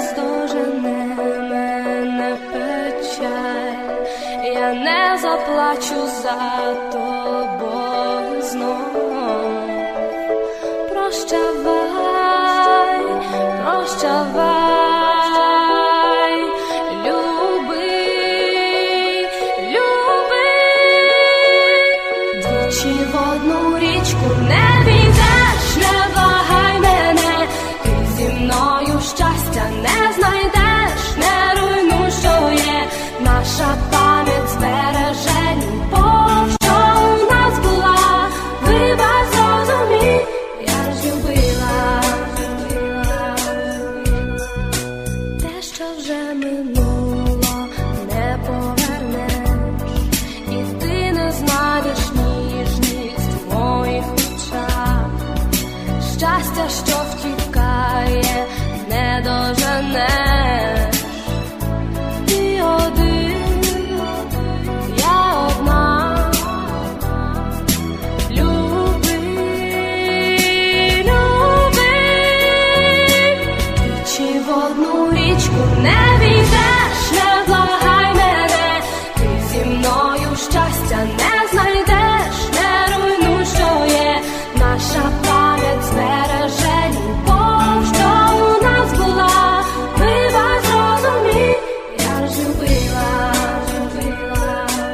наздожене мене печаль, я не заплачу за тобою знов. Прощавай, прощавай, любий, любий. Двічі в одну річку не війдеш, не благай мене, ти зі мною щастя не знайдеш, не руйнуй, що є, наша пам'ять збереже любов, що у нас була, вибач, зрозумій, я ж любила, те, що вже минуло, не повернеш, і ти не знайдеш ніжність в моїх очах, щастя, що втікає, не доженеш. Ти один, я одна, любий, любий. Двічі в одну річку не війдеш, не благай мене, ти зі мною щастя не знайдеш, не руйнуй, що є, наша пам'ять збереже любов, що у нас була, вибач, зрозумій, я ж любила, любила.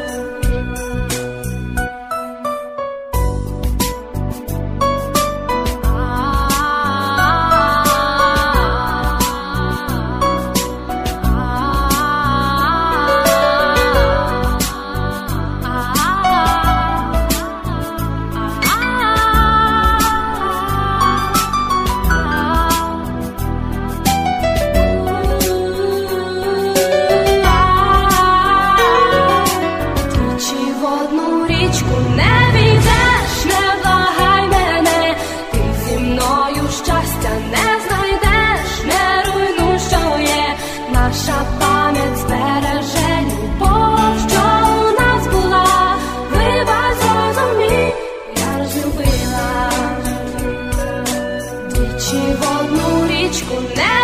Двічі в одну річку не війдеш, не благай мене, ти зі мною щастя не знайдеш, не руйнуй, що є, наша пам'ять збереже любов, що у нас була, вибач, зрозумій, я ж любила. Двічі в одну річку не